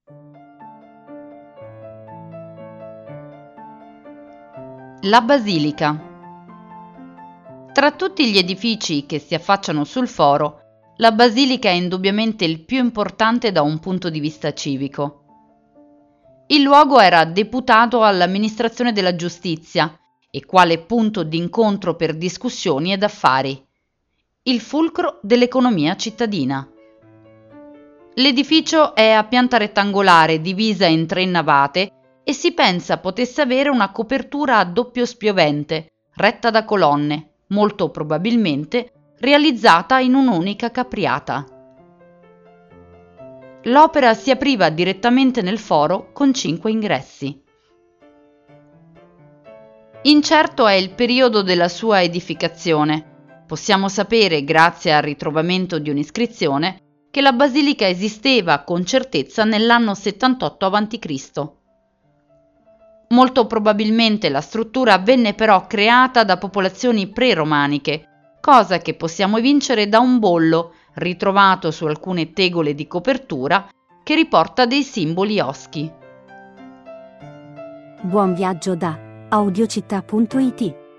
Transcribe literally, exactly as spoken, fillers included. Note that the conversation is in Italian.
La basilica. Tra tutti gli edifici che si affacciano sul foro, la basilica è indubbiamente il più importante da un punto di vista civico. Il luogo era deputato all'amministrazione della giustizia e quale punto d'incontro per discussioni ed affari, il fulcro dell'economia cittadina. L'edificio è a pianta rettangolare divisa in tre navate e si pensa potesse avere una copertura a doppio spiovente, retta da colonne, molto probabilmente realizzata in un'unica capriata. L'opera si apriva direttamente nel foro con cinque ingressi. Incerto è il periodo della sua edificazione. Possiamo sapere, grazie al ritrovamento di un'iscrizione, che la basilica esisteva con certezza nell'anno settantotto avanti Cristo Molto probabilmente la struttura venne però creata da popolazioni pre-romaniche, cosa che possiamo evincere da un bollo ritrovato su alcune tegole di copertura che riporta dei simboli oschi. Buon viaggio da audiocittà punto it.